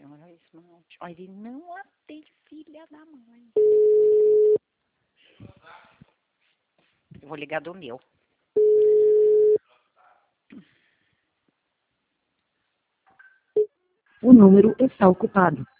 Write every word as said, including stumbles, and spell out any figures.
Olha isso, não. Olha, ele não atende, filha da mãe. Eu vou ligar do meu. O número está ocupado.